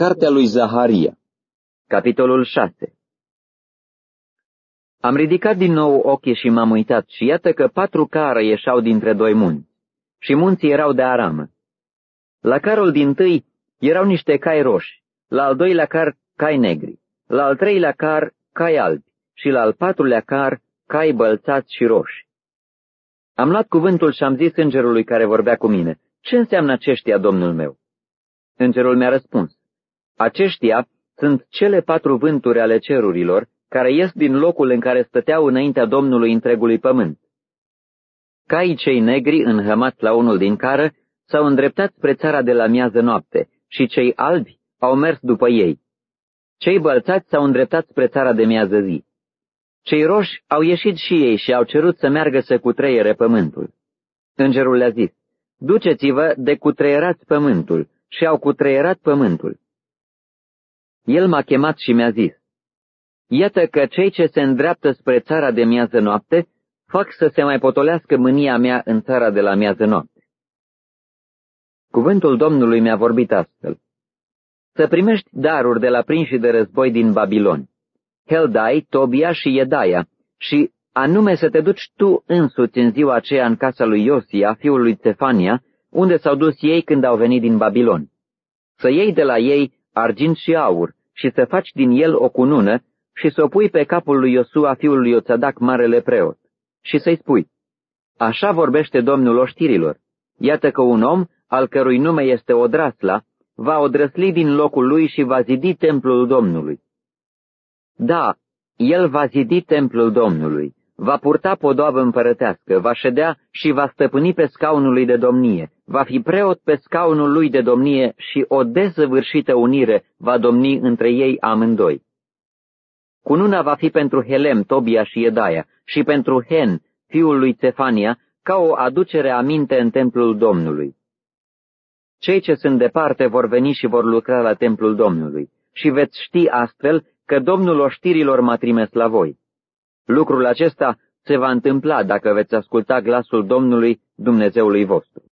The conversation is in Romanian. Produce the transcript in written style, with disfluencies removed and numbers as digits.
Cartea lui Zaharia. Capitolul 6. Am ridicat din nou ochii și m-am uitat și iată că 4 care ieșeau dintre 2 munți, și munții erau de aramă. La carul dintâi erau niște cai roșii, la al doilea car cai negri, la al treilea car cai albi și la al patrulea car cai bălțați și roșii. Am luat cuvântul și am zis îngerului care vorbea cu mine: ce înseamnă aceștia, domnul meu? Îngerul mi-a răspuns: aceștia sunt cele 4 vânturi ale cerurilor, care ies din locul în care stăteau înaintea Domnului întregului pământ. Caii cei negri, înhămați la unul din cară, s-au îndreptat spre țara de la miază noapte, și cei albi au mers după ei. Cei bălțați s-au îndreptat spre țara de miază zi. Cei roși au ieșit și ei și au cerut să meargă să cutreiere pământul. Îngerul le-a zis: duceți-vă de cutreierați pământul, și au cutreierat pământul. El m-a chemat și mi-a zis: iată că cei ce se îndreaptă spre țara de miază noapte fac să se mai potolească mânia mea în țara de la miază noapte. Cuvântul Domnului mi-a vorbit astfel: să primești daruri de la prinși de război din Babilon, Heldai, Tobia și Iedaia, și anume să te duci tu însuți în ziua aceea în casa lui Iosia, fiul lui Țefania, unde s-au dus ei când au venit din Babilon. Să iei de la ei argint și aur și să faci din el o cunună și să o pui pe capul lui Iosua, fiul lui Iotadac, marele preot, și să-i spui: așa vorbește Domnul oștirilor, iată că un om, al cărui nume este Odrasla, va odrăsli din locul lui și va zidi templul Domnului. Da, el va zidi templul Domnului, va purta podoabă împărătească, va ședea și va stăpâni pe scaunul lui de domnie, va fi preot pe scaunul lui de domnie și o desăvârșită unire va domni între ei amândoi. Cununa va fi pentru Helem, Tobia și Iedaia și pentru Hen, fiul lui Țefania, ca o aducere aminte în templul Domnului. Cei ce sunt departe vor veni și vor lucra la templul Domnului și veți ști astfel că Domnul oștirilor m-a trimis la voi. Lucrul acesta se va întâmpla dacă veți asculta glasul Domnului, Dumnezeului vostru.